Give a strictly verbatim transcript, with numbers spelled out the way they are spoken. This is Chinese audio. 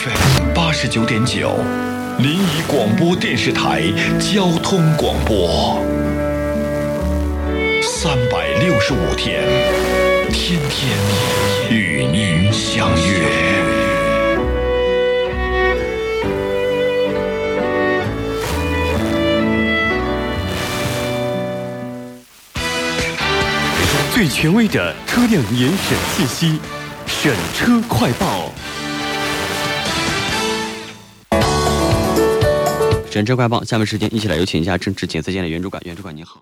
F M 八十九点九，临沂广播电视台交通广播，三百六十五天，天天与您相约。 最权威的车辆严审信息，审车快报。审车快报，下面时间一起来有请一下正治检测间的袁主管。袁主管您好。